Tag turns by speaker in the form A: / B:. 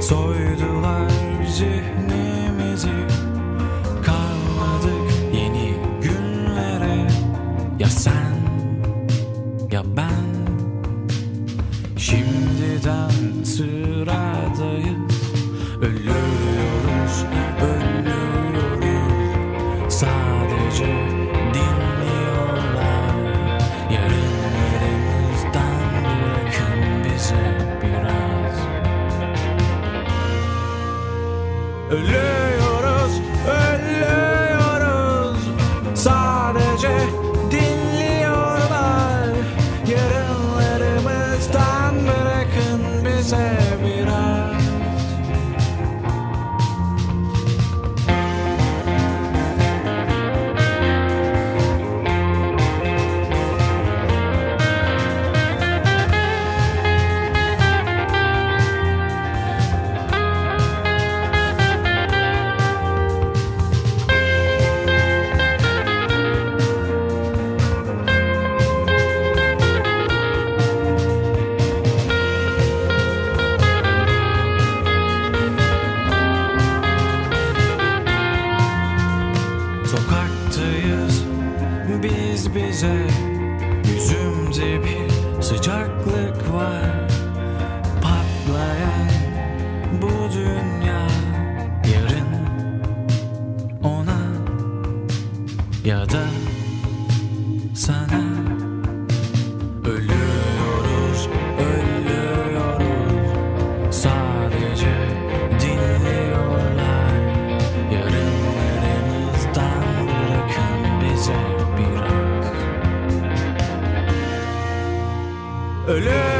A: Soydular zihnimizi, kalmadık yeni günlere. Ya sen ya ben, şimdiden sıradayız. Ölüyoruz, ölüyoruz. Sadece dinliyorlar. Yarınlarımızdan bırakın bize biraz. Ölüyoruz, ölüyoruz. Sadece dinliyorlar. Yarınlarımızdan bırakın bize biraz. Sokaktayız biz bize, yüzümde bir sıcaklık var. Patlayan bu dünya, yarın ona ya da sana. Ölüyoruz, ölüyoruz. Sadece dinliyorlar. Yarınlarımızdan bırakın bize biraz. Ölüyoruz.